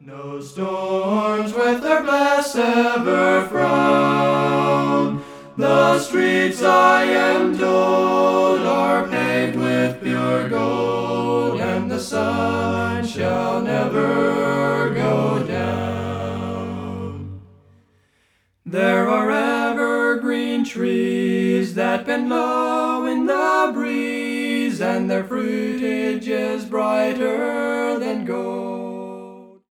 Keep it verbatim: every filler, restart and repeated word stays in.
No storms with their blasts ever frown. The streets, I am told, are paved with pure gold, and the sun shall never go down. There are evergreen trees that bend low in the breeze, and their fruitage is brighter than gold.